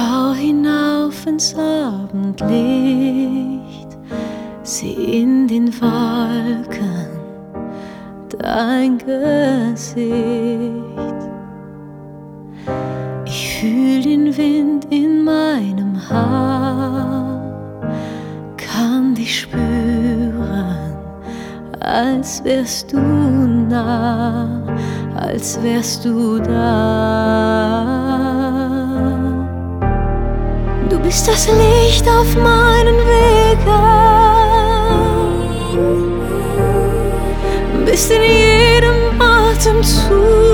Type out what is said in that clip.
Schau hinauf ins Abendlicht, sieh in den Wolken dein Gesicht. Ich fühl den Wind in meinem Haar, kann dich spüren, als wärst du nah, als wärst du da. Du bist das Licht auf meinen Wegen, bist in jedem Atemzug